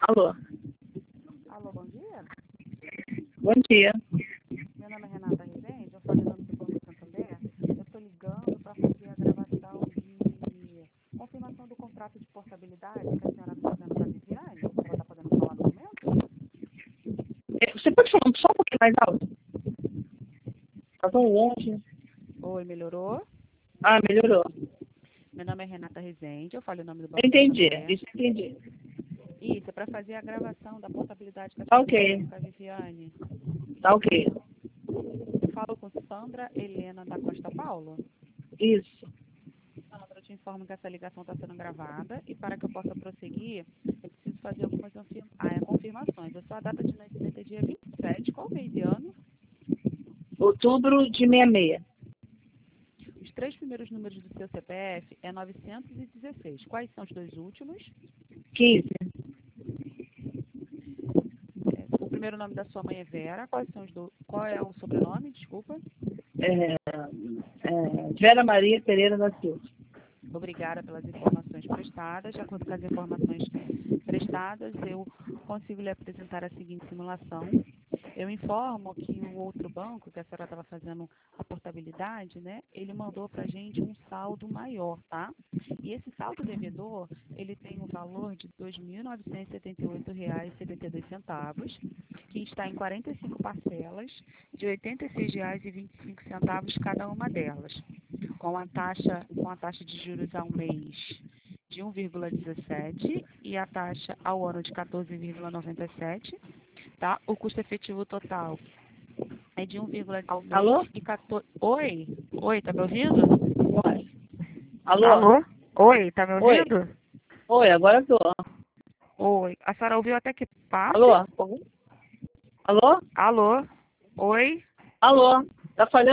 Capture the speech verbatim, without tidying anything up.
Alô? Alô, bom dia. Bom dia. Meu nome é Renata Rezende, eu falo em nome do Banco Santander. Eu estou ligando para fazer a gravação de confirmação do contrato de portabilidade que a senhora está fazendo com a Viviane. Ela está podendo falar no momento? É, Você pode falar só um pouquinho mais alto? Está tão longe. Oi, melhorou? Ah, melhorou. Meu nome é Renata Rezende, eu falo em nome do Eu Banco entendi. Santander. Isso eu entendi. Isso, é para fazer a gravação da portabilidade que a Tá senhora está ok. fazendo com a Viviane. Tá ok. Eu falo com Sandra Helena da Costa Paula. Isso. Sandra, eu te informo que essa ligação está sendo gravada e para que eu possa prosseguir, eu preciso fazer algumas confirma- ah, confirmações. A sua data de nascimento é dia vinte e sete, qual mês e ano? Outubro de sessenta e seis. Os três primeiros números do seu C P F é novecentos e dezesseis. Quais são os dois últimos? quinze. É, o primeiro nome da sua mãe é Vera. Quais são os do... Qual é o sobrenome? Desculpa. É, é, Vera Maria Pereira da Silva. Obrigada pelas informações prestadas. De acordo com as informações prestadas, eu consigo lhe apresentar a seguinte simulação. Eu informo que o outro banco, que a senhora estava fazendo a portabilidade, né, ele mandou para a gente um saldo maior, tá? E esse saldo devedor, ele tem um valor de dois mil novecentos e setenta e oito reais e setenta e dois centavos, que está em quarenta e cinco parcelas de oitenta e seis reais e vinte e cinco centavos cada uma delas, com a taxa, com a taxa de juros ao mês de um vírgula dezessete e a taxa ao ano de quatorze vírgula noventa e sete. Tá? O custo efetivo total é de um vírgula Alô? dezessete e quatorze. Oi? Oi, tá me ouvindo? Oi. Alô? Alô? Oi, tá me Oi. ouvindo? Oi, agora eu tô. Oi. A senhora ouviu até que parte? Alô? Alô? Alô? Oi? Alô? Tá falhando?